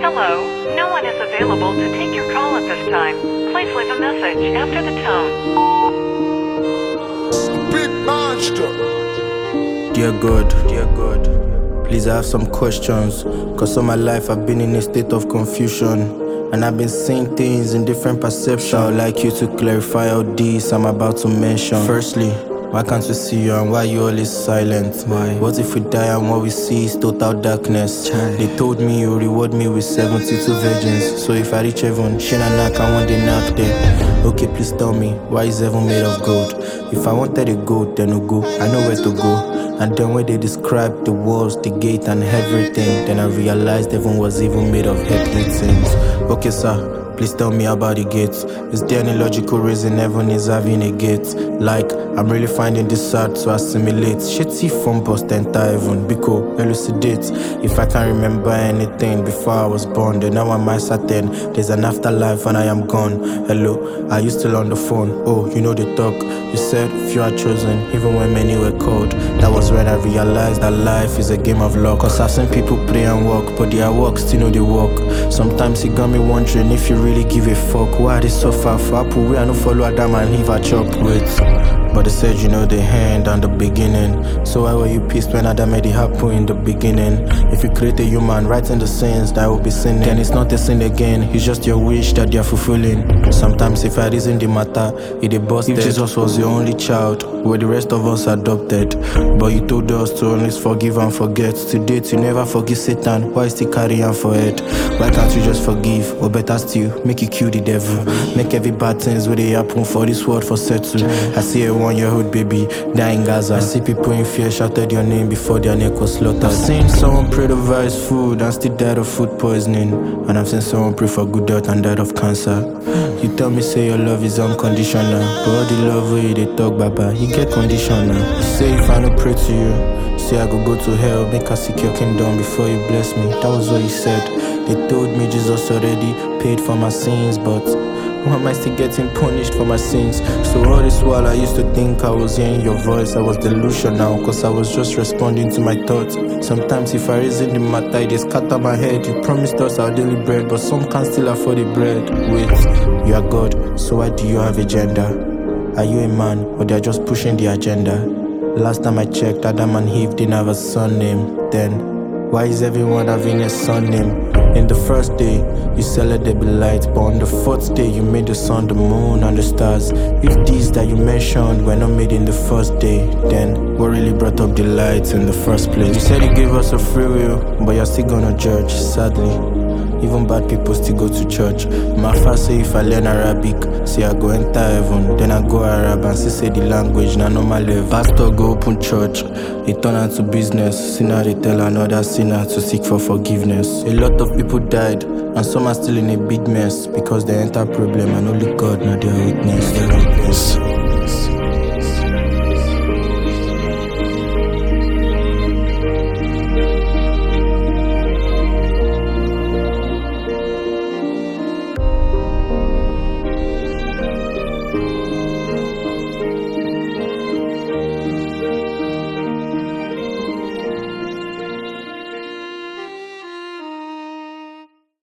Hello, no one is available to take your call at this time. Please leave a message after the tone. Big monster. Dear God, please I have some questions. Cause all my life I've been in a state of confusion. And I've been seeing things in different perceptions. I would like you to clarify all these I'm about to mention. Firstly, why can't we see you and why you always silent? Why? What if we die and what we see is total darkness? They told me you reward me with 72 virgins. So if I reach heaven, Shina knock and one day knock there. Okay, please tell me, why is heaven made of gold? If I wanted a gold, then we'll go. I know where to go. And then when they described the walls, the gate and everything, then I realized heaven was even made of earthly things. Okay, sir, please tell me about the gates. Is there any logical reason heaven is having a gate? Like, I'm really finding this hard to assimilate. Shitty from bust enter heaven, Biko, elucidate. If I can't remember anything before I was born, then now am I certain there's an afterlife and I am gone? Hello, are you still on the phone? Oh, you know the talk. You said few are chosen, even when many were called. That was when I realized that life is a game of luck. Cause I've seen people pray and walk, but their walk still know they walk. Sometimes it got me wondering if you really give a fuck. Why they so far for Apple? We are no follow Adam and Eve at chop with. But they said you know the end and the beginning. So why were you pissed when Adam made it happen in the beginning? If you create a human right in the sins that will be sinning, then it's not a sin again, it's just your wish that they are fulfilling. Sometimes if I reason the matter, it dey busted. If Jesus was your only child, were the rest of us adopted? But you told us to always forgive and forget. To date you never forgive Satan, why still carry on for head? Why can't you just forgive? Or better still, make you kill the devil. Make every bad things where they happen for this world for settle. I see a 1-year-old baby die in Gaza. I see people in fear shouted your name before their neck was slaughtered. I've seen someone pray to vice food and still died of food poisoning. And I've seen someone pray for good health and died of cancer. You tell me say your love is unconditional, but all the love where you dey talk baba, you get conditional. You say if I no pray to you, say I go to hell, make I seek your kingdom before you bless me. That was what you said. They told me Jesus already paid for my sins, but why am I still getting punished for my sins? So all this while I used to think I was hearing your voice. I was delusional, cause I was just responding to my thoughts. Sometimes if I reason the matter, it just scatter my head. You promised us our daily bread, but some can't still afford the bread. Wait, you are God, so why do you have a gender? Are you a man, or they are just pushing the agenda? Last time I checked, Adam and Eve didn't have a son name. Then, why is everyone having a son name? In the first day, you said let there be light, but on the fourth day, you made the sun, the moon, and the stars. If these that you mentioned were not made in the first day, then what really brought up the light in the first place? You said you gave us a free will, but you're still gonna judge, sadly. Even bad people still go to church. My father say if I learn Arabic, say I go enter heaven. Then I go Arab and say the language na normal level. Pastor go open church, it turn out to business. Sinner they tell another sinner to seek for forgiveness. A lot of people died, and some are still in a big mess because they enter problem and only God na their witness.